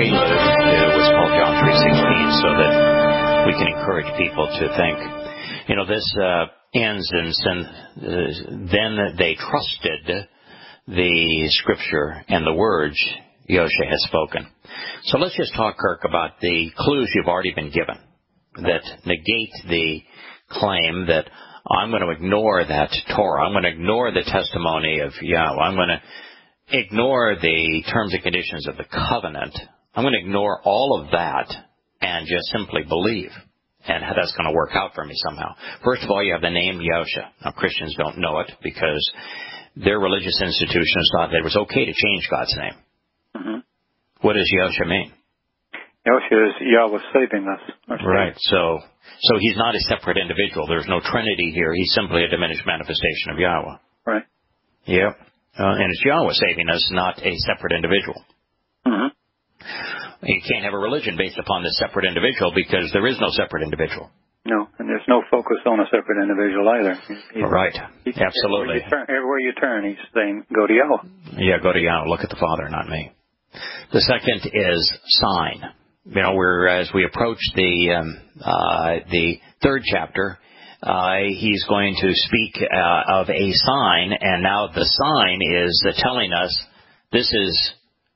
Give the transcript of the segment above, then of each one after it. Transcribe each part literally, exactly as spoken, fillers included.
prelude to what's called John three sixteen, so that we can encourage people to think. You know, this uh, ends in, uh, then they trusted the Scripture and the words Yosha has spoken. So let's just talk, Kirk, about the clues you've already been given that negate the claim that I'm going to ignore that Torah. I'm going to ignore the testimony of Yahweh. I'm going to ignore the terms and conditions of the covenant. I'm going to ignore all of that and just simply believe. And how that's going to work out for me somehow. First of all, you have the name Yosha. Now, Christians don't know it because their religious institutions thought that it was okay to change God's name. Mm-hmm. What does Yosha mean? Yosha is Yahweh saving us. Right. So, so he's not a separate individual. There's no Trinity here. He's simply a diminished manifestation of Yahweh. Right. Yep. Uh, and it's Yahweh saving us, not a separate individual. Mm-hmm. You can't have a religion based upon this separate individual because there is no separate individual. No, and there's no focus on a separate individual either. He's, right. He's, Absolutely. Everywhere you, turn, everywhere you turn, he's saying, go to Yahweh. Yeah, go to Yahweh. Look at the Father, not me. The second is sign. You know, we're, as we approach the um, uh, the third chapter, uh, he's going to speak uh, of a sign, and now the sign is uh, telling us this is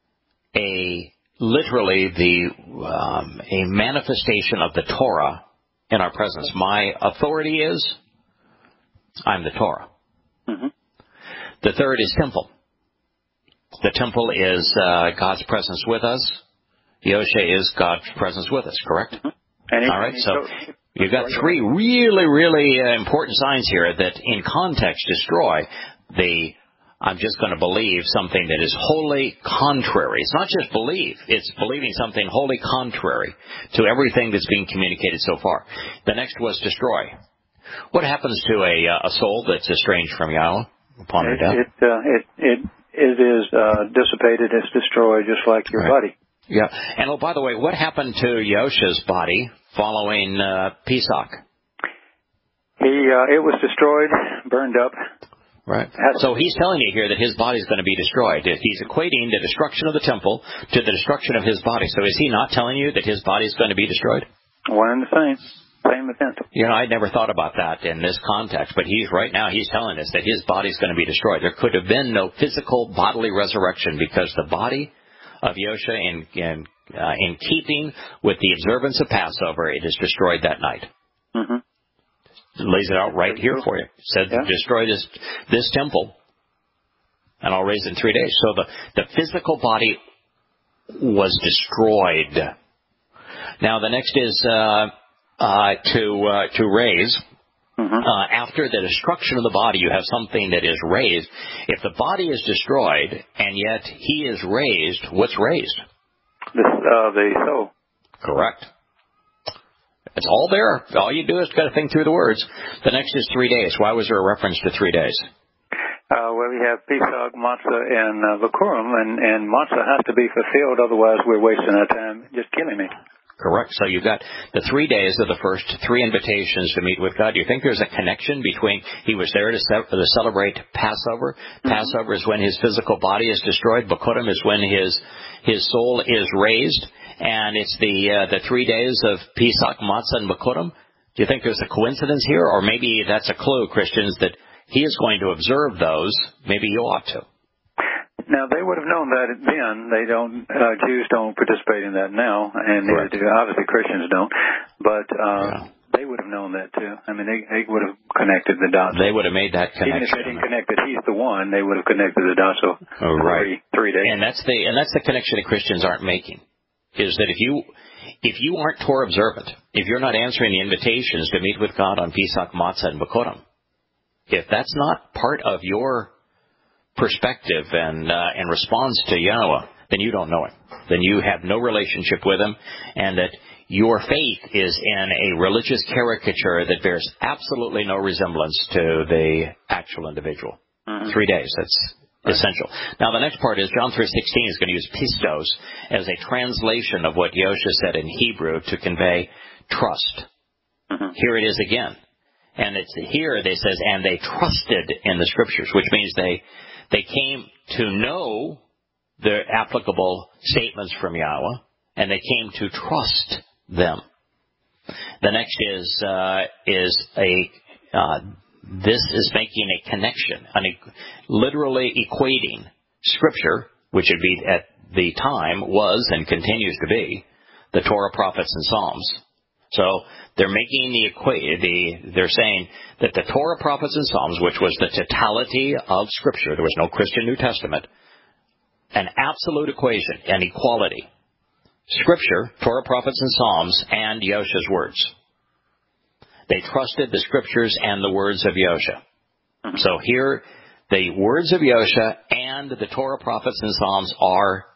a literally the um, a manifestation of the Torah in our presence. My authority is I'm the Torah. Mm-hmm. The third is temple. The temple is uh, God's presence with us. Yosha is God's presence with us, correct? Mm-hmm. All right, so you've got three really, really uh, important signs here that in context destroy the I'm just going to believe something that is wholly contrary. It's not just believe. It's believing something wholly contrary to everything that's being communicated so far. The next was destroy. What happens to a, uh, a soul that's estranged from Yahweh upon her death? It, uh, it, it, it is uh, dissipated. It's destroyed just like your right. body. Yeah. And, oh, by the way, what happened to Yosha's body following uh, Pesach? He, uh, it was destroyed, burned up. Right. So he's telling you here that his body is going to be destroyed. He's equating the destruction of the temple to the destruction of his body. So is he not telling you that his body is going to be destroyed? One and the same. Same event. You know, I never thought about that in this context, but he's right now, he's telling us that his body is going to be destroyed. There could have been no physical bodily resurrection because the body of Yosha, in, in, uh, in keeping with the observance of Passover, it is destroyed that night. Mm-hmm. It lays it out right here for you. It said, yeah. Destroy this this temple, and I'll raise it in three days. So the, the physical body was destroyed. Now the next is uh, uh, to uh, to raise. Mm-hmm. Uh, after the destruction of the body, you have something that is raised. If the body is destroyed, and yet he is raised, what's raised? The, uh, the soul. Correct. It's all there. All you do is got to think through the words. The next is three days. Why was there a reference to three days? Uh, well, we have Pesach, Matzah, and uh, Bikurim, and, and Matzah has to be fulfilled. Otherwise, we're wasting our time just killing me. Correct. So you've got the three days of the first three invitations to meet with God. Do you think there's a connection between he was there to, ce- to celebrate Passover? Mm-hmm. Passover is when his physical body is destroyed. Bikurim is when his his soul is raised. And it's the uh, the three days of Pesach, Matzah, and Bikurim. Do you think there's a coincidence here? Or maybe that's a clue, Christians, that he is going to observe those. Maybe you ought to. Now, they would have known that then. They don't, uh, Jews don't participate in that now, and neither do, obviously, Christians don't. But uh, yeah. They would have known that, too. I mean, they, they would have connected the dots. They would have made that connection. Even if they didn't connect that he's the one, they would have connected the dots. So oh, right. Three, three days. And that's the and that's the connection that Christians aren't making. Is that if you if you aren't Torah observant, if you're not answering the invitations to meet with God on Pesach, Matzah, and Bikurim, if that's not part of your perspective and uh, and response to Yahweh, then you don't know Him. Then you have no relationship with Him, and that your faith is in a religious caricature that bears absolutely no resemblance to the actual individual. Mm-hmm. Three days, that's essential. Now, the next part is John three sixteen is going to use pistos as a translation of what Yosha said in Hebrew to convey trust. Mm-hmm. Here it is again. And it's here they says, and they trusted in the Scriptures, which means they they came to know the applicable statements from Yahweh. and they came to trust them. The next is uh, is a uh, this is making a connection, an, literally equating Scripture, which would be at the time was and continues to be the Torah, prophets, and Psalms. So they're making the equa- the they're saying that the Torah, prophets, and Psalms, which was the totality of Scripture, there was no Christian New Testament, an absolute equation, an equality. Scripture, Torah, prophets, and Psalms, and Yosha's words. They trusted the Scriptures and the words of Yosha. So here, the words of Yosha and the Torah, prophets, and Psalms are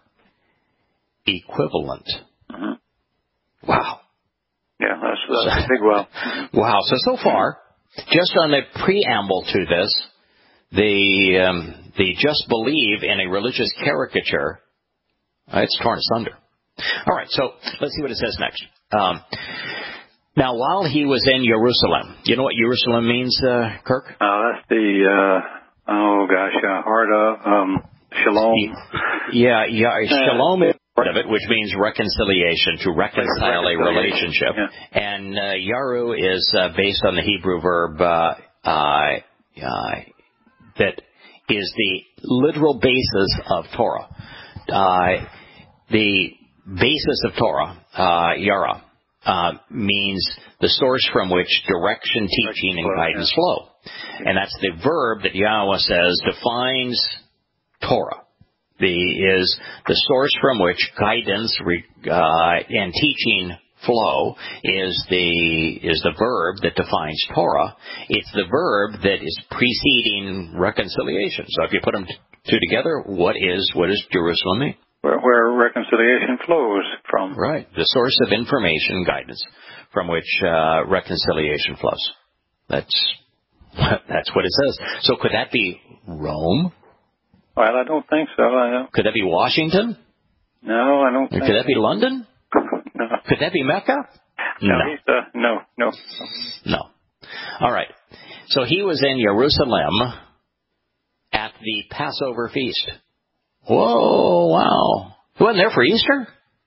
equivalent. Mm-hmm. Wow. Yeah, that's, that's so, a big wow. Wow. So, so far, just on the preamble to this, the, um, the just believe in a religious caricature, uh, it's torn asunder. All right, so let's see what it says next. Um, now, while he was in Jerusalem, you know what Jerusalem means, uh, Kirk? Uh, that's the, uh, oh gosh, uh, heart of, um, shalom. Yeah, yeah, shalom is part of it, which means reconciliation, to reconcile a relationship. Yeah. And uh, yaru is uh, based on the Hebrew verb uh, uh, uh, that is the literal basis of Torah. Uh, the basis of Torah, uh, yara, uh, means the source from which direction, teaching, and guidance flow. And that's the verb that Yahweh says defines Torah. The is the source from which guidance uh, and teaching flow is the is the verb that defines Torah. It's the verb that is preceding reconciliation. So if you put them t- two together, what is what does Jerusalem mean? Where, where reconciliation flows from. Right, the source of information and guidance from which uh, reconciliation flows. That's that's what it says. So could that be Rome? Well, I don't think so. I don't. Could that be Washington? No, I don't think Could that be London? No. Could that be Mecca? No. No, he's, uh, no, no. No. All right. So he was in Jerusalem at the Passover feast. Whoa, wow. He wasn't there for Easter?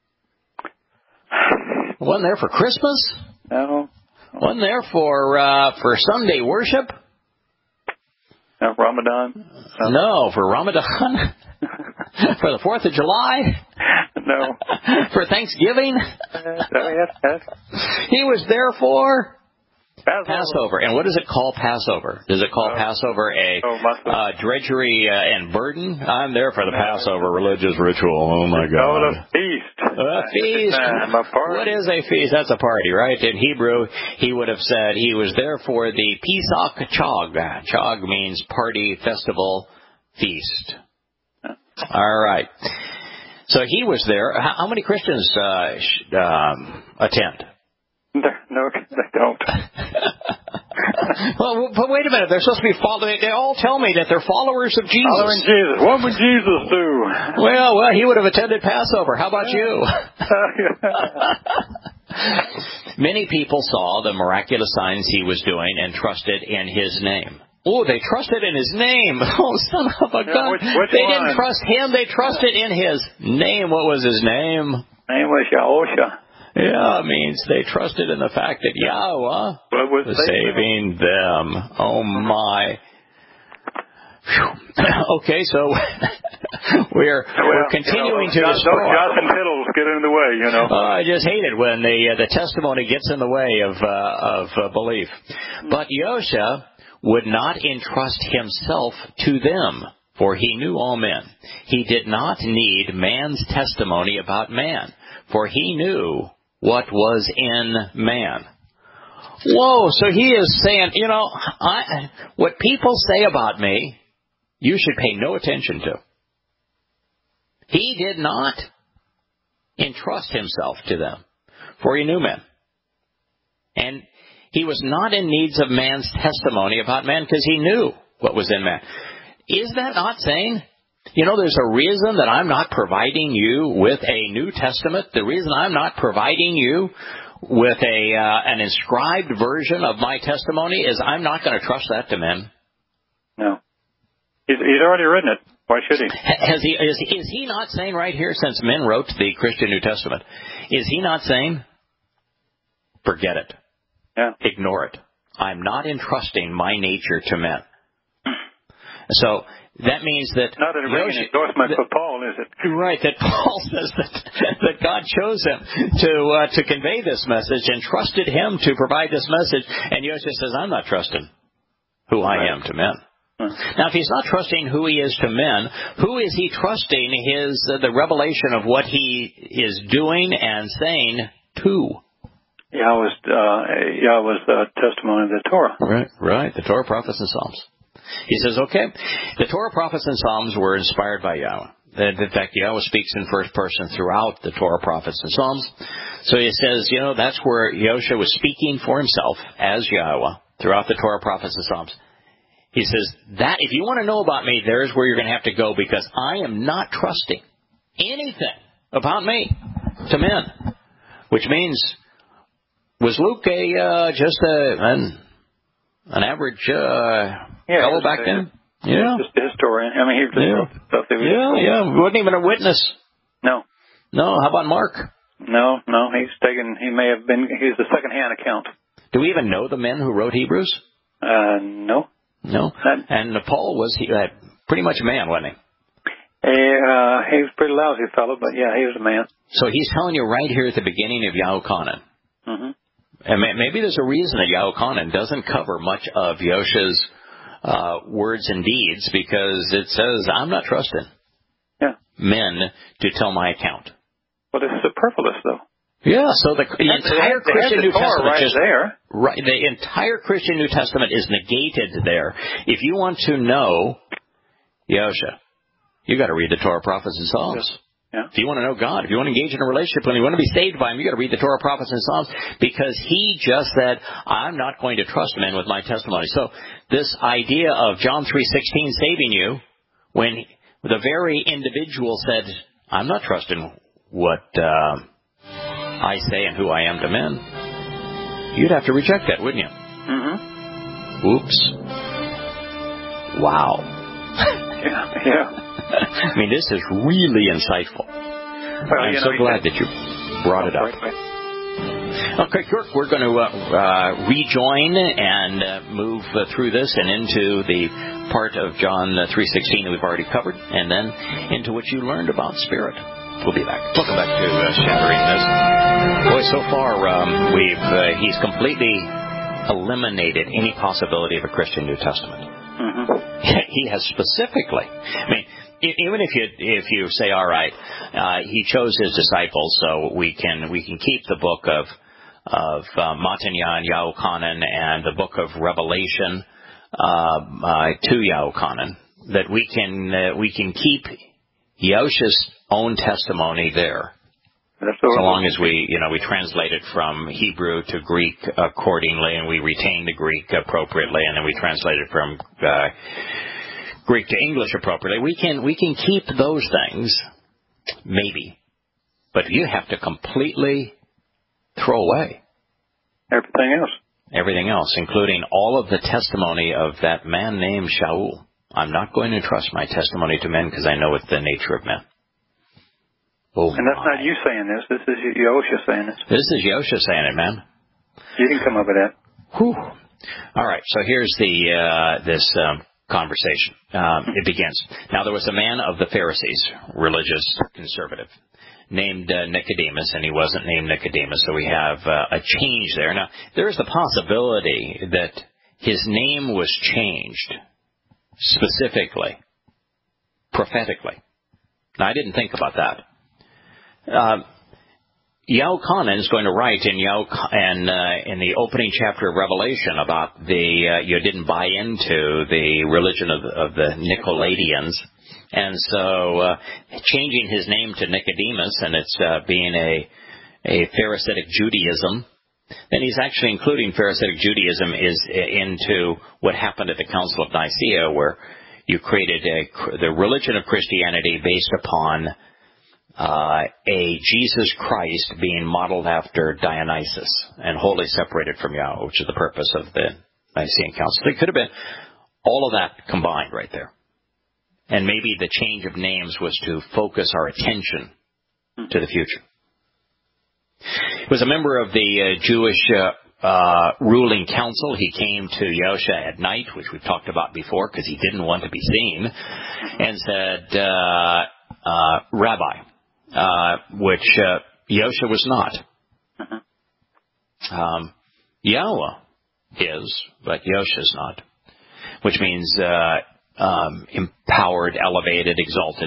Wasn't there for Christmas? No. Wasn't there for uh, for Sunday worship? No, Ramadan? No, no for Ramadan? For the fourth of July? No. For Thanksgiving? Uh, no, yes, yes. He was there for Passover. Passover. And what does it call Passover? Does it call oh. Passover a oh, uh, drudgery uh, and burden? I'm there for the no. Passover religious ritual. Oh, my God. Oh, the feast. A feast. Time, a party. What is a feast? That's a party, right? In Hebrew, he would have said he was there for the Pesach Chag. Chag means party, festival, feast. All right. So he was there. How many Christians uh, um, attend? No, they don't. Well, but wait a minute. They're supposed to be following. They all tell me that they're followers of Jesus. Following Jesus. What would Jesus do? Well, well, he would have attended Passover. How about you? Many people saw the miraculous signs he was doing and trusted in his name. Oh, they trusted in his name. Oh, son of a gun. Which, which they one? didn't trust him. They trusted in his name. What was his name? Name was Yahusha. Yeah, it means they trusted in the fact that Yahweh was, was saving them. Oh, my. Okay, so we're, well, we're continuing you know, to destroy. Those shots and tittles get in the way, you know. Uh, I just hate it when the uh, the testimony gets in the way of uh, of uh, belief. But Yosha would not entrust himself to them, for he knew all men. He did not need man's testimony about man, for he knew what was in man. Whoa, so he is saying, you know, I, what people say about me, you should pay no attention to. He did not entrust himself to them, for he knew men. And he was not in needs of man's testimony about man because he knew what was in man. Is that not saying, you know, there's a reason that I'm not providing you with a New Testament? The reason I'm not providing you with a uh, an inscribed version of my testimony is I'm not going to trust that to men. No. He's, he's already written it. Why should he? Has he is, is he not saying right here, since men wrote the Christian New Testament, is he not saying, forget it. Yeah. Ignore it. I'm not entrusting my nature to men. So that means that... Not a ringing endorsement that, for Paul, is it? Right, that Paul says that, that God chose him to uh, to convey this message and trusted him to provide this message. And Yosha says, I'm not trusting who I right. am to men. Now, if he's not trusting who he is to men, who is he trusting his uh, the revelation of what he is doing and saying to? Yahweh's, uh, Yahweh's uh, testimony of the Torah. Right, right, the Torah, prophets, and Psalms. He says, okay, the Torah, prophets, and Psalms were inspired by Yahweh. In fact, Yahweh speaks in first person throughout the Torah, prophets, and Psalms. So he says, you know, that's where Yosha was speaking for himself as Yahweh throughout the Torah, prophets, and Psalms. He says, that if you want to know about me, there's where you're going to have to go, because I am not trusting anything about me to men. Which means, was Luke a uh, just a an, an average uh, yeah, fellow back a, then? Yeah, just a historian. I mean, he just yeah. wrote stuff that was yeah, yeah. He wasn't even a witness. No, no. How about Mark? No, no. He's taken. He may have been. He's the second-hand account. Do we even know the men who wrote Hebrews? Uh, no. No, and Paul was he, uh, pretty much a man, wasn't he? Uh, he was a pretty lousy fellow, but yeah, he was a man. So he's telling you right here at the beginning of Yahuchanan. Mm-hmm. And maybe there's a reason that Yahuchanan doesn't cover much of Yosha's uh, words and deeds, because it says, I'm not trusting yeah. men to tell my account. Well, it's superfluous, though. Yeah, so the, the entire they, they Christian the New Testament right just there. Right, the entire Christian New Testament is negated there. If you want to know Yosha, you got to read the Torah, prophets, and Psalms. Yeah. If you want to know God, if you want to engage in a relationship, when you want to be saved by Him, you got to read the Torah, prophets, and Psalms, because He just said, "I'm not going to trust men with my testimony." So this idea of John three sixteen saving you, when the very individual said, "I'm not trusting what." Uh, I say and who I am to men, you'd have to reject that, wouldn't you? Mm-hmm. Oops. Wow. yeah, yeah. I mean, this is really insightful. Well, I'm so know, glad that you brought it up. Right, right. Okay, Kirk, we're going to uh, uh, rejoin and uh, move uh, through this and into the part of John three sixteen that we've already covered, and then into what you learned about spirit. We'll be back. Welcome back to uh, Shattering This. Boy, so far, um, we've uh, he's completely eliminated any possibility of a Christian New Testament. Mm-hmm. He has specifically. I mean, even if you if you say, all right, uh, he chose his disciples, so we can we can keep the book of of uh, Matanya and Yahuchanan and the book of Revelation uh, uh, to Yahuchanan, that we can uh, we can keep Yosha's own testimony there, so long as we, you know, we translate it from Hebrew to Greek accordingly, and we retain the Greek appropriately, and then we translate it from uh, Greek to English appropriately. We can we can keep those things, maybe, but you have to completely throw away everything else. Everything else, including all of the testimony of that man named Shaul. I'm not going to trust my testimony to men because I know it's the nature of men. Oh, and that's my. not you saying this. This is Yosha saying this. This is Yosha saying it, man. You didn't come up with that. Whew. All right. So here's the uh, this um, conversation. Um, it begins. Now there was a man of the Pharisees, religious conservative, named uh, Nicodemus, and he wasn't named Nicodemus, so we have uh, a change there. Now there is the possibility that his name was changed specifically, prophetically. Now I didn't think about that. Uh, Yahuchanan is going to write in Yao, and uh, in the opening chapter of Revelation about the uh, you didn't buy into the religion of, of the Nicolaitans, and so uh, changing his name to Nicodemus, and it's uh, being a a Pharisaic Judaism. Then he's actually including Pharisaic Judaism is into what happened at the Council of Nicaea, where you created a, the religion of Christianity based upon Uh, a Jesus Christ being modeled after Dionysus and wholly separated from Yahweh, which is the purpose of the Nicene Council. It could have been all of that combined right there. And maybe the change of names was to focus our attention to the future. He was a member of the uh, Jewish uh, uh, ruling council. He came to Yosha at night, which we've talked about before, because he didn't want to be seen, and said, uh, uh, Rabbi, uh, which uh, Yosha was not. Um, Yahweh is, but Yosha's not, which means uh, um, empowered, elevated, exalted.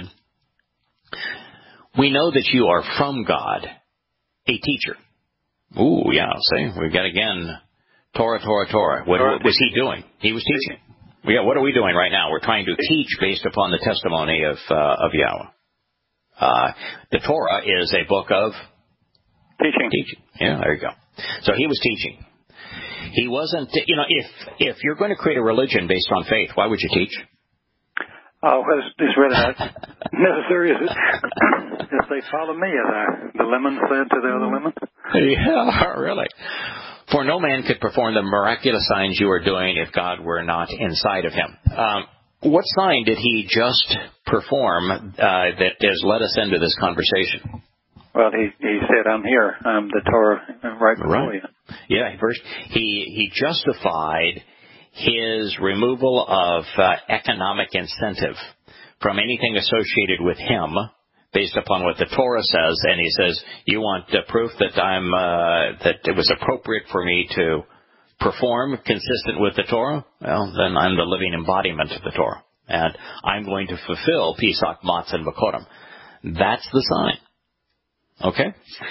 We know that you are from God, a teacher. Ooh, yeah, see, we've got again, Torah, Torah, Torah. What, what was he doing? He was teaching. Yeah, what are we doing right now? We're trying to teach based upon the testimony of uh, of Yahweh. Uh, the Torah is a book of teaching. Teaching. Yeah, there you go. So he was teaching. He wasn't, you know, if if you're going to create a religion based on faith, why would you teach? Oh, well, it's, it's really not necessary, is it? If they follow me, as I, the lemon said to the other lemon. Yeah, really. For no man could perform the miraculous signs you are doing if God were not inside of him. Um, what sign did he just perform uh, that has led us into this conversation? Well, he he said, I'm here. I'm the Torah right before right. you. Yeah, first he, he justified his removal of uh, economic incentive from anything associated with him based upon what the Torah says, and he says, you want uh, proof that I'm uh, that it was appropriate for me to perform consistent with the Torah? Well, then I'm the living embodiment of the Torah, and I'm going to fulfill Pesach, Matzah, and Bakorim. That's the sign. Okay?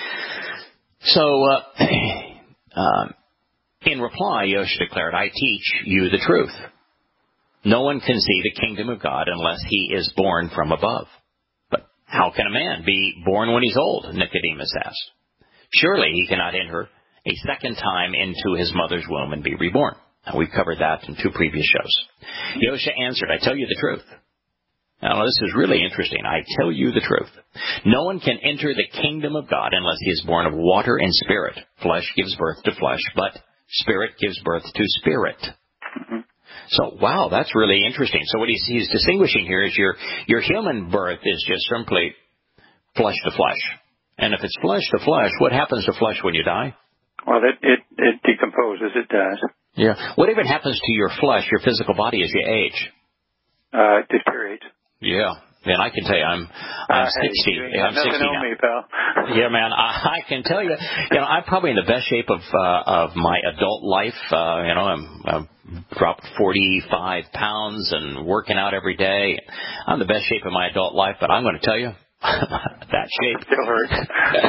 So, uh, um, in reply, Yosha declared, I teach you the truth. No one can see the kingdom of God unless he is born from above. But how can a man be born when he's old? Nicodemus asked. Surely he cannot enter a second time into his mother's womb and be reborn. Now, we've covered that in two previous shows. Yosha answered, I tell you the truth. Now, this is really interesting. I tell you the truth. No one can enter the kingdom of God unless he is born of water and spirit. Flesh gives birth to flesh, but spirit gives birth to spirit. Mm-hmm. So, wow, that's really interesting. So what he's, he's distinguishing here is your, your human birth is just simply flesh to flesh. And if it's flesh to flesh, what happens to flesh when you die? Well, it, it, it decomposes. It does. Yeah. What even happens to your flesh, your physical body, as you age? Uh, it deteriorates. Yeah. Man, I can tell you, I'm I'm uh, sixty. Hey, I'm sixty now. Me, pal. Yeah, man, I, I can tell you, you know, I'm probably in the best shape of uh, of my adult life. Uh, you know, I'm, I'm dropped forty-five pounds and working out every day. I'm in the best shape of my adult life, but I'm going to tell you, that shape still hurts.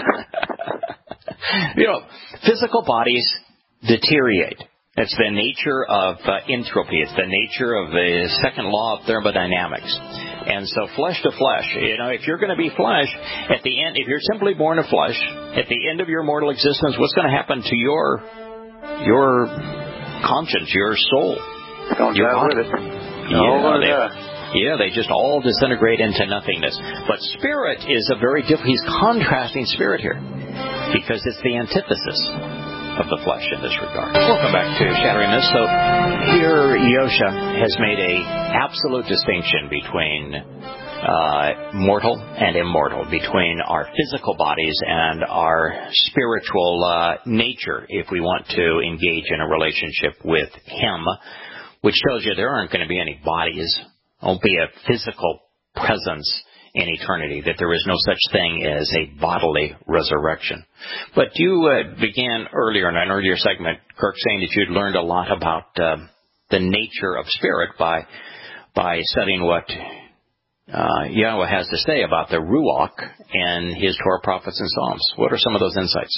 You know, physical bodies deteriorate. It's the nature of uh, entropy. It's the nature of the second law of thermodynamics. And so flesh to flesh, you know, if you're going to be flesh, at the end, if you're simply born of flesh, at the end of your mortal existence, what's going to happen to your your conscience, your soul? Don't your die body? with it. Yeah, they, yeah, they just all disintegrate into nothingness. But spirit is a very different, he's contrasting spirit here, because it's the antithesis of the flesh in this regard. Welcome back to Shattering Myths. So here Yosha has made a absolute distinction between uh, mortal and immortal, between our physical bodies and our spiritual uh, nature, if we want to engage in a relationship with him, which tells you there aren't going to be any bodies, won't be a physical presence in eternity, that there is no such thing as a bodily resurrection. But you uh, began earlier in an earlier segment, Kirk, saying that you'd learned a lot about uh, the nature of spirit by by studying what uh, Yahweh has to say about the Ruach and his Torah, prophets, and Psalms. What are some of those insights?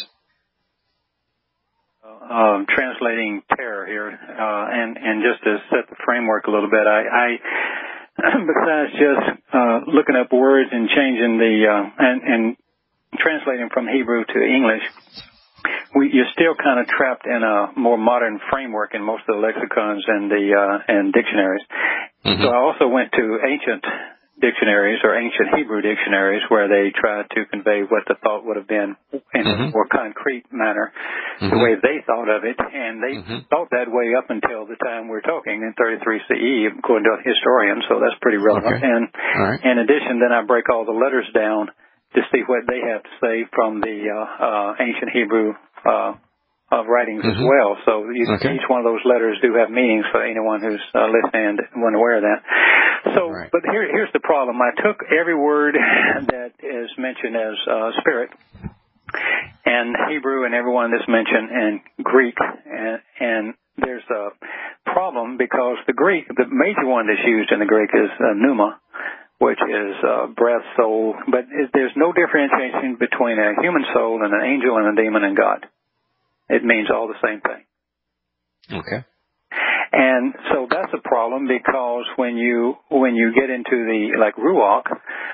Um, translating terror here, uh, and, and just to set the framework a little bit, I... I besides just uh, looking up words and changing the uh, and, and translating from Hebrew to English, we, you're still kind of trapped in a more modern framework in most of the lexicons and the uh, and dictionaries. Mm-hmm. So I also went to ancient dictionaries or ancient Hebrew dictionaries where they try to convey what the thought would have been in mm-hmm. a more concrete manner, mm-hmm. the way they thought of it. And they mm-hmm. thought that way up until the time we're talking in thirty-three C E, according to a historian, so that's pretty relevant. Okay. And right. in addition, then I break all the letters down to see what they have to say from the uh, uh, ancient Hebrew uh of writings mm-hmm. as well. So you, okay. each one of those letters do have meanings for anyone who's uh, listening and wasn't aware of that. So, right. but here, here's the problem. I took every word that is mentioned as uh, spirit and Hebrew and every one that's mentioned in Greek, and, and there's a problem because the Greek, the major one that's used in the Greek is uh, pneuma, which is uh, breath, soul, but it, there's no differentiation between a human soul and an angel and a demon and God. It means all the same thing. Okay. And so that's a problem because when you when you get into the like ruach,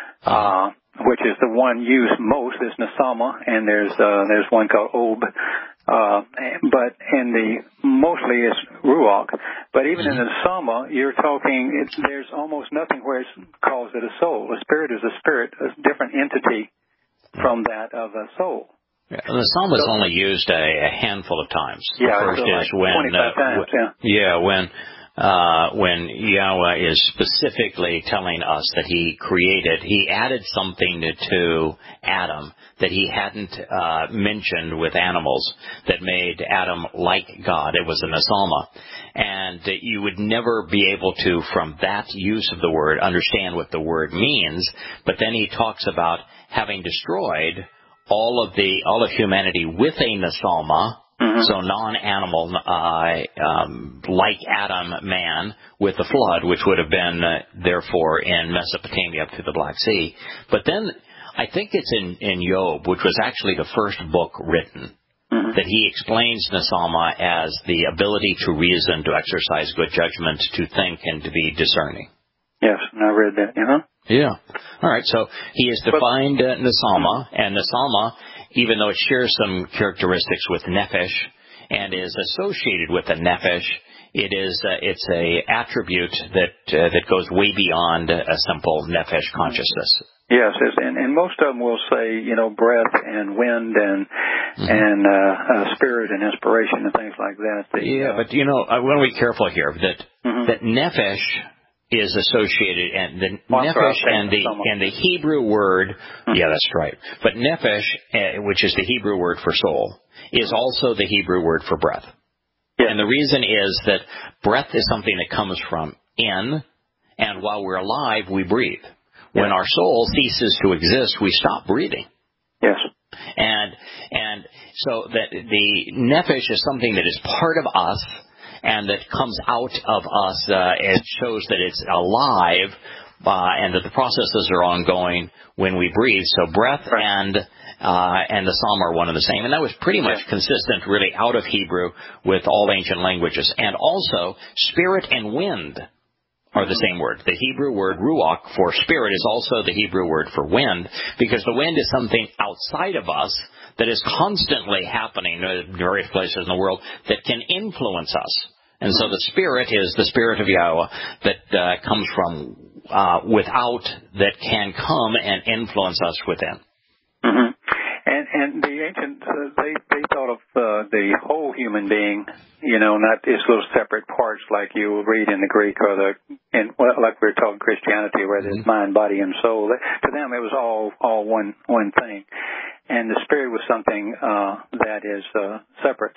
uh, which is the one used most, is nasama, and there's uh, there's one called ob, uh, but in the mostly it's ruach. But even mm-hmm. in the nasama, you're talking. It's, there's almost nothing where it calls it a soul. A spirit is a spirit, a different entity from that of a soul. Yeah, the psalm is only used a, a handful of times. The yeah, first so is like when, twenty-five uh, times, w- yeah. yeah, when uh, when Yahweh is specifically telling us that He created, He added something to, to Adam that He hadn't uh, mentioned with animals that made Adam like God. It was an asama, and uh, you would never be able to, from that use of the word, understand what the word means. But then He talks about having destroyed all of the all of humanity with a nasalma, mm-hmm. so non-animal, uh, um, like Adam, man, with the flood, which would have been uh, therefore in Mesopotamia up to the Black Sea. But then I think it's in, in Job, which was actually the first book written, mm-hmm. that he explains nasalma as the ability to reason, to exercise good judgment, to think, and to be discerning. Yes, I read that. Uh-huh. Yeah. All right. So he has defined uh, Nasalma, and Nasalma, even though it shares some characteristics with Nefesh and is associated with the Nefesh, it is uh, it's a attribute that uh, that goes way beyond a simple Nefesh consciousness. Yes, and, and most of them will say, you know, breath and wind and mm-hmm. and uh, uh, spirit and inspiration and things like that. The, yeah, uh, but you know, I want to be careful here that mm-hmm. that Nefesh is associated, and the well, nefesh and the and the Hebrew word, mm-hmm. yeah, that's right. But nefesh, uh, which is the Hebrew word for soul, is also the Hebrew word for breath. Yeah. And the reason is that breath is something that comes from in, and while we're alive, we breathe. When yeah. our soul ceases to exist, we stop breathing. Yes. And and so that the nefesh is something that is part of us, and that comes out of us, uh, it shows that it's alive, uh, and that the processes are ongoing when we breathe. So breath right. and uh, and the psalm are one and the same. And that was pretty much yeah. consistent, really, out of Hebrew with all ancient languages. And also, spirit and wind are the same word. The Hebrew word ruach for spirit is also the Hebrew word for wind, because the wind is something outside of us that is constantly happening in various places in the world that can influence us. And so the Spirit is the Spirit of Yahweh that uh, comes from uh, without, that can come and influence us within. Mm-hmm. And and the ancients, uh, they they thought of uh, the whole human being, you know, not its little separate parts like you will read in the Greek or the in well, like we we're talking Christianity, where there's mm-hmm. mind, body, and soul. To them, it was all all one one thing, and the Spirit was something uh, that is uh, separate.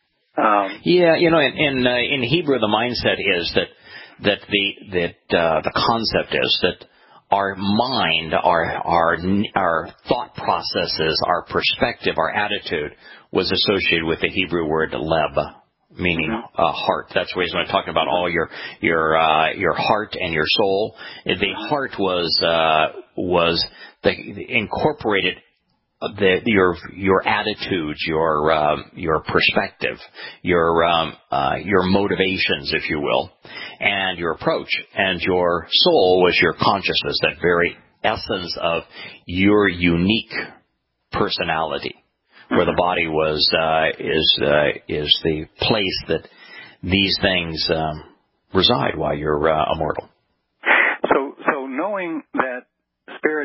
Um, yeah, you know, in in, uh, in Hebrew, the mindset is that that the that uh, the concept is that our mind, our our our thought processes, our perspective, our attitude was associated with the Hebrew word leb, meaning mm-hmm. uh, heart. That's the reason I'm talking about all your your uh, your heart and your soul. The heart was uh, was the, incorporated. The, your your attitudes, your uh, your perspective, your um, uh, your motivations, if you will, and your approach, and your soul was your consciousness, that very essence of your unique personality, where the body was uh, is uh, is the place that these things um, reside while you're uh, immortal. Knowing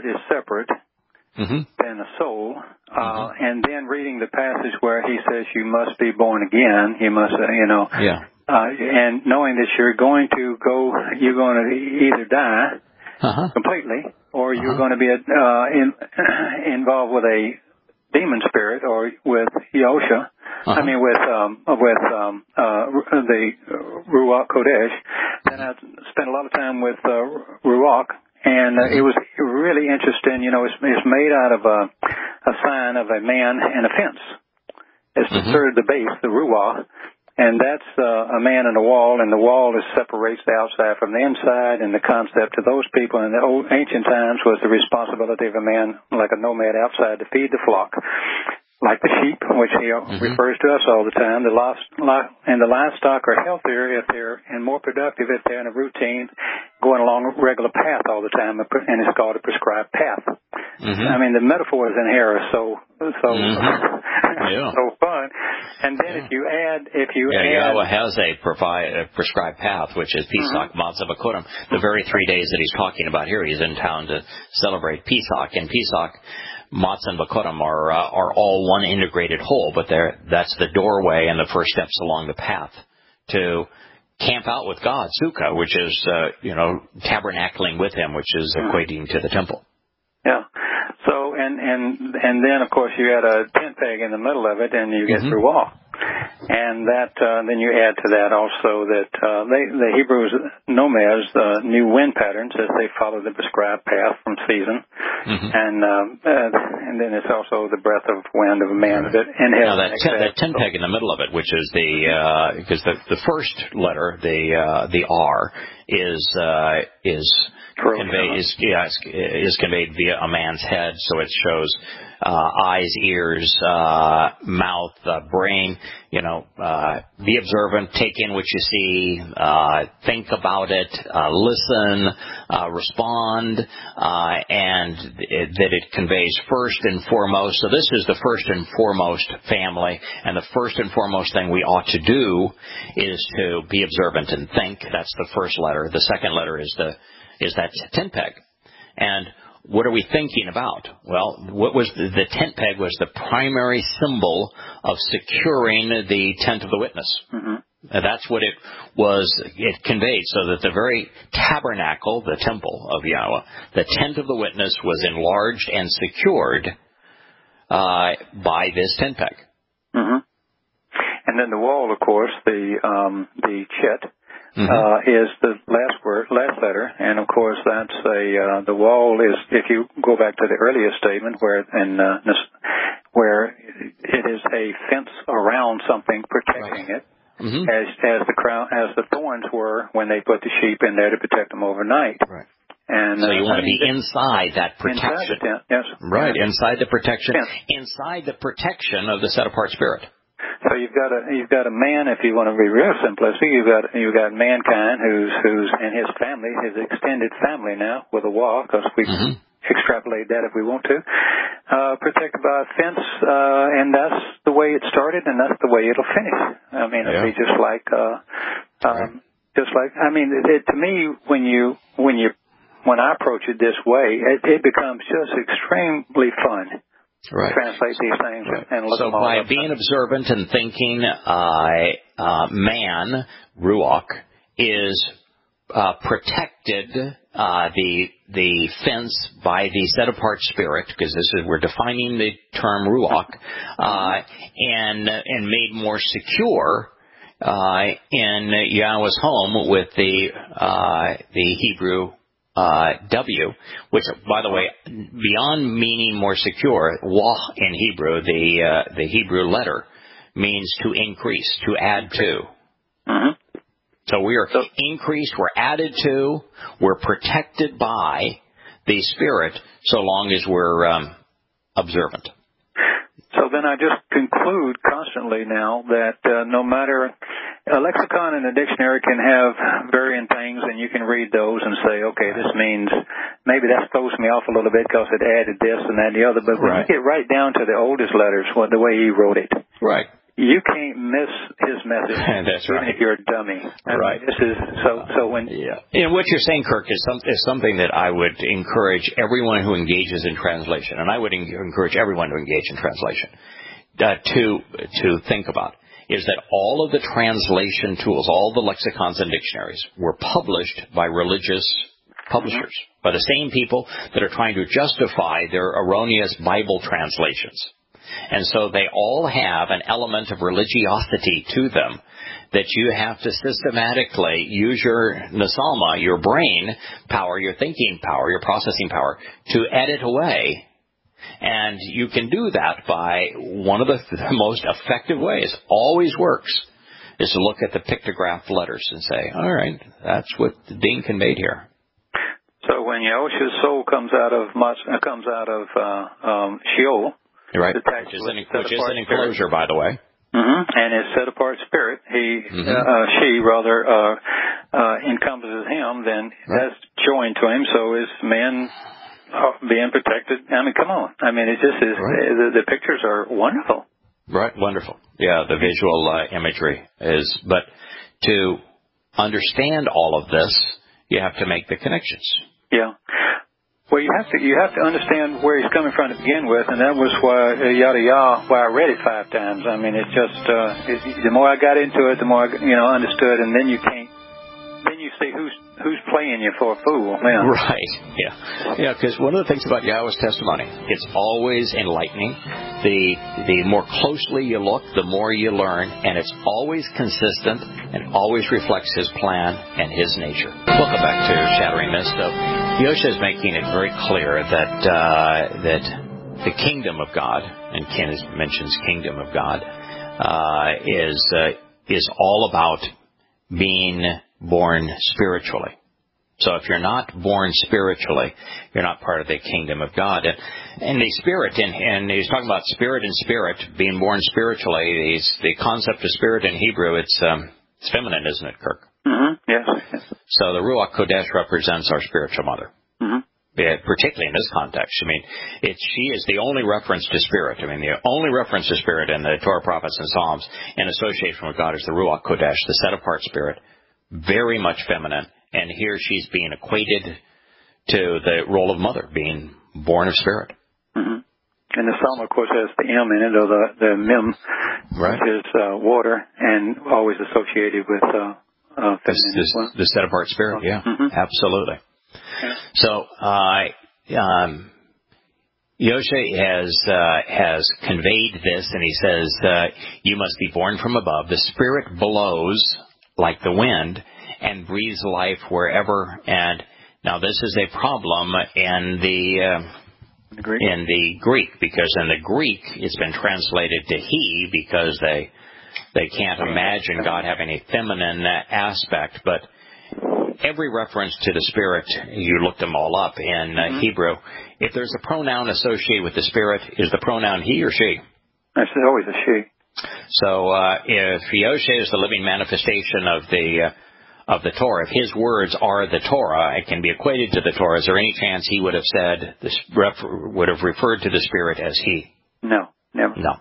spirit is separate mm-hmm. than the soul, uh, mm-hmm. and then reading the passage where he says you must be born again, you must, uh, you know, yeah. uh, and knowing that you're going to go, you're going to either die uh-huh. completely, or you're uh-huh. going to be uh, in, involved with a demon spirit, or with Yosha. Uh-huh. I mean, with um, with um, uh, the Ruach Kodesh. And I spent a lot of time with uh, Ruach, and uh, it was really interesting. You know, it's, it's made out of a, a sign of a man and a fence. It's mm-hmm. sort of the base, the Ruach. And that's uh, a man and a wall, and the wall is separates the outside from the inside, and the concept to those people in the old ancient times was the responsibility of a man, like a nomad outside, to feed the flock, like the sheep, which he mm-hmm. refers to us all the time. The lost, and the livestock are healthier if they're, and more productive if they're in a routine, going along a regular path all the time, and it's called a prescribed path. Mm-hmm. I mean, the metaphors in here are so, so, mm-hmm. yeah. so fun. And then yeah. if you add, if you yeah, add... Yahweh has a, provide, a prescribed path, which is Pesach, mm-hmm. Matzah B'Kurim. The very three days that he's talking about here, he's in town to celebrate Pesach. And Pesach, Matzah and B'Kurim are, uh, are all one integrated whole, but they're, that's the doorway and the first steps along the path to camp out with God, Sukkah, which is, uh, you know, tabernacling with him, which is mm-hmm. equating to the temple. Yeah. So, and, and, and then, of course, you add a tent peg in the middle of it, and you get mm-hmm. through all. And that, uh, then you add to that also that, uh, they, the Hebrews nomads, uh, knew wind patterns as they followed the prescribed path from season. Mm-hmm. And, um, uh, and then it's also the breath of wind of a man that inhales. Now that, ten, that tent peg in the middle of it, which is the, uh, because the, the first letter, the, uh, the R is, uh, is, Convey, is, yeah, is conveyed via a man's head, so it shows uh, eyes, ears, uh, mouth, uh, brain. You know, uh, be observant, take in what you see, uh, think about it, uh, listen, uh, respond, uh, and it, that it conveys first and foremost. So this is the first and foremost family, and the first and foremost thing we ought to do is to be observant and think. That's the first letter. The second letter is the is that tent peg. And what are we thinking about? Well, what was the, the tent peg was the primary symbol of securing the tent of the witness. Mm-hmm. And that's what it was, it conveyed, so that the very tabernacle, the temple of Yahweh, the tent of the witness was enlarged and secured uh, by this tent peg. Mm-hmm. And then the wall, of course, the um, the chet, Mm-hmm. Uh, is the last word, last letter, and of course that's a, uh, the wall is, if you go back to the earlier statement where, and, uh, where it is a fence around something protecting right. it, mm-hmm. as, as the crown, as the thorns were when they put the sheep in there to protect them overnight. Right. And, so you uh, want to be inside that protection. Inside the tent, yes. Right, yeah. inside the protection, yeah. inside the protection of the set-apart spirit. So you've got a you've got a man, if you want to be real simplistic, you've got you've got mankind who's who's and his family, his extended family now with a wall, because we mm-hmm. extrapolate that if we want to, uh, protected by a fence, uh, and that's the way it started, and that's the way it'll finish. I mean, it'll yeah. be just like, uh, um, right. just like I mean, it, to me, when you when you when I approach it this way, it, it becomes just extremely fun. Right. Translate these things right. and look so them all by up. being observant and thinking, uh, uh, man, Ruach, is uh, protected, uh, the the fence by the set-apart spirit, because this is we're defining the term Ruach, uh, and and made more secure uh, in Yahweh's home with the uh, the Hebrew. Uh, W, which, by the way, beyond meaning more secure, wah in Hebrew, the uh, the Hebrew letter, means to increase, to add to. Mm-hmm. So we are so, increased, we're added to, we're protected by the Spirit, so long as we're um, observant. So then I just conclude constantly now that uh, no matter a lexicon and a dictionary can have varying things, and you can read those and say, okay, this means maybe that throws me off a little bit because it added this and that and the other. But when right. you get right down to the oldest letters, what the way he wrote it, right, you can't miss his message. That's right. Even if you're a dummy. I right. Mean, this is so. So when yeah. And what you're saying, Kirk, is, some, is something that I would encourage everyone who engages in translation, and I would en- encourage everyone to engage in translation, uh, to to think about. Is that all of the translation tools, all the lexicons and dictionaries, were published by religious publishers, by the same people that are trying to justify their erroneous Bible translations. And so they all have an element of religiosity to them that you have to systematically use your nasalma, your brain power, your thinking power, your processing power, to edit away. And you can do that by one of the, the most effective ways, always works, is to look at the pictograph letters and say, all right, that's what being conveyed here. So when Yahushua's soul comes out of uh, comes out of uh, um, Sheol, right, which is an, which is an enclosure, by the way, mm-hmm. and his set apart spirit, he mm-hmm. uh, she rather uh, uh, encompasses him, then right. that's joined to him. So is man being protected? I mean, come on. I mean, it just is. Right. The, the pictures are wonderful. Right, wonderful. Yeah, the visual uh, imagery is. But to understand all of this, you have to make the connections. Yeah. Well, you have to you have to understand where he's coming from to begin with, and that was why uh, yada yada why I read it five times. I mean, it just uh, it, the more I got into it, the more I you know understood, and then you can't. Then you see who's who's playing you for a fool, man. Right. Yeah. Yeah. Because one of the things about Yahweh's testimony, it's always enlightening. The the more closely you look, the more you learn, and it's always consistent and always reflects His plan and His nature. Welcome back to Shattering Myths. So Yosha is making it very clear that uh, that the kingdom of God, and Ken mentions kingdom of God, uh, is uh, is all about being born spiritually. So if you're not born spiritually, you're not part of the kingdom of God. And, and the spirit, and, and he's talking about spirit and spirit, being born spiritually. He's, the concept of spirit in Hebrew, it's um, it's feminine, isn't it, Kirk? Mm-hmm. Yes. So the Ruach Kodesh represents our spiritual mother. Mm-hmm. Yeah, particularly in this context. I mean, it's, she is the only reference to spirit. I mean, the only reference to spirit in the Torah, prophets, and Psalms in association with God is the Ruach Kodesh, the set-apart spirit, very much feminine. And here she's being equated to the role of mother, being born of spirit. Mm-hmm. And the Psalm, of course, has the M in it, or the, the Mem, right. which is uh, water, and always associated with uh, uh, feminine. This, well. The set-apart spirit, yeah, mm-hmm. absolutely. So, uh, um, Yosha has, uh, has conveyed this, and he says, uh, you must be born from above. The Spirit blows like the wind and breathes life wherever. And now this is a problem in the, uh, the Greek. in the Greek, because in the Greek it's been translated to he, because they, they can't imagine God having a feminine aspect, but every reference to the Spirit, you looked them all up in uh, mm-hmm. Hebrew. If there's a pronoun associated with the Spirit, is the pronoun he or she? It's always a she. So uh, if Yosha is the living manifestation of the uh, of the Torah, if his words are the Torah, it can be equated to the Torah. Is there any chance he would have said this would have referred to the Spirit as he? No, never. No.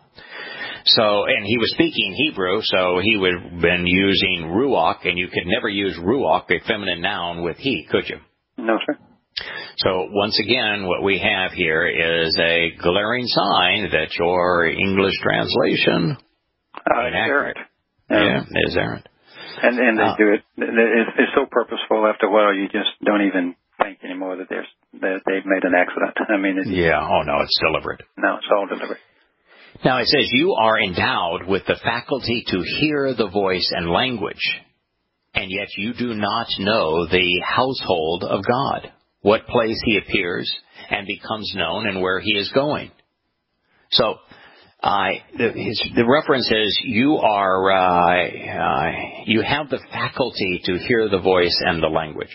So, and he was speaking Hebrew, so he would have been using ruach, and you could never use ruach, a feminine noun, with he, could you? No, sir. So, once again, what we have here is a glaring sign that your English translation uh, inaccurate. Yeah, yeah, is errant. And, and they uh, do it. It's, it's so purposeful. After a while, you just don't even think anymore that there's that they've made an accident. I mean, it's, yeah. Oh no, it's deliberate. No, it's all deliberate. Now it says, you are endowed with the faculty to hear the voice and language, and yet you do not know the household of God, what place he appears and becomes known, and where he is going. So, uh, the, his, the reference is, you are, uh, uh, you have the faculty to hear the voice and the language.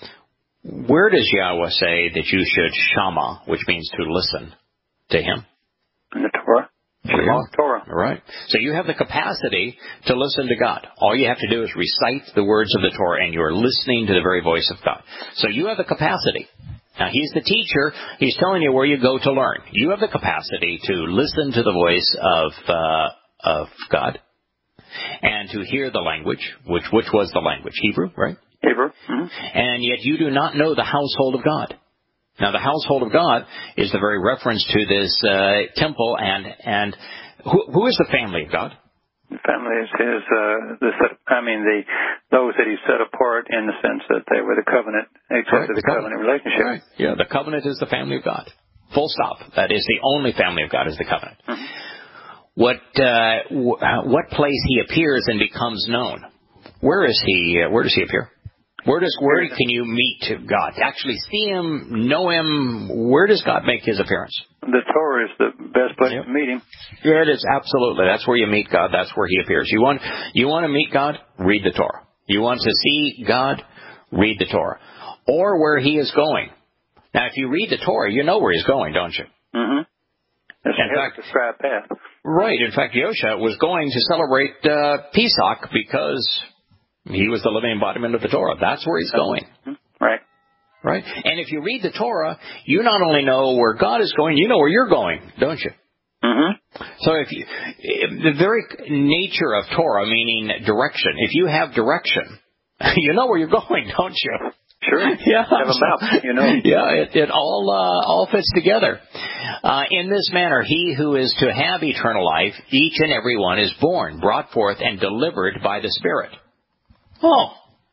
Where does Yahweh say that you should shama, which means to listen to him? In the Torah. Yeah. Torah. Right. So you have the capacity to listen to God. All you have to do is recite the words of the Torah, and you're listening to the very voice of God. So you have the capacity. Now, he's the teacher. He's telling you where you go to learn. You have the capacity to listen to the voice of uh, of God, and to hear the language, which which was the language? Hebrew, right? Hebrew. Mm-hmm. And yet you do not know the household of God. Now, the household of God is the very reference to this uh, temple, and and who, who is the family of God? The family is his. Uh, the set, I mean, the those that he set apart in the sense that they were the covenant, accepted right, the, the covenant, covenant relationship. Right. Yeah, the covenant is the family of God. Full stop. That is the only family of God is the covenant. Mm-hmm. What uh, w- what place he appears and becomes known? Where is he? Uh, where does he appear? Where does where can you meet God? Actually see him, know him. Where does God make his appearance? The Torah is the best place yep. to meet him. Yeah, it is absolutely. That's where you meet God. That's where he appears. You want you want to meet God? Read the Torah. You want to see God? Read the Torah. Or where he is going. Now, if you read the Torah, you know where he's going, don't you? Mm-hmm. That's in fact, described path. Right. In fact, Yosha was going to celebrate uh, Pesach because he was the living embodiment of the Torah. That's where he's going. Right. Right. And if you read the Torah, you not only know where God is going, you know where you're going, don't you? Mm-hmm. So if you, the very nature of Torah, meaning direction, if you have direction, you know where you're going, don't you? Sure. Yeah. Have a map, you know. Yeah, it, it all uh, all fits together. Uh, in this manner, he who is to have eternal life, each and every one is born, brought forth, and delivered by the Spirit. Oh.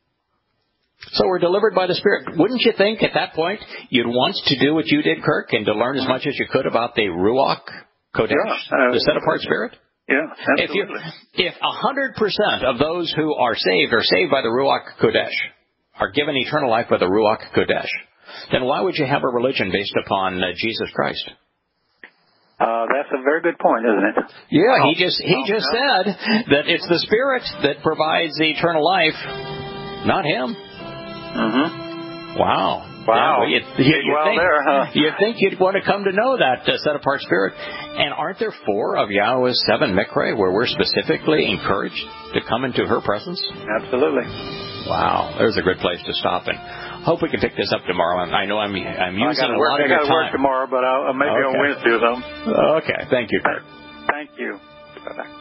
So we're delivered by the Spirit. Wouldn't you think at that point you'd want to do what you did, Kirk, and to learn as much as you could about the Ruach Kodesh, yeah, uh, the set-apart Spirit? Yeah, absolutely. If a hundred percent of those who are saved are saved by the Ruach Kodesh, are given eternal life by the Ruach Kodesh, then why would you have a religion based upon uh, Jesus Christ? Uh, that's a very good point, isn't it? Yeah, oh. he just he oh, just no. said that it's the Spirit that provides the eternal life, not him. Mm-hmm. Wow. Wow. Yeah, you, you, you well think, there, huh? You'd think you'd want to come to know that uh, set-apart Spirit. And aren't there four of Yahweh's seven Mikra where we're specifically encouraged to come into her presence? Absolutely. Wow. There's a good place to stop. And hope we can pick this up tomorrow. I know I'm I'm using a work, lot of your time. I got to work tomorrow, but I'll, maybe okay. on Wednesday or something. Okay. Thank you, Kurt. Thank you. Bye-bye.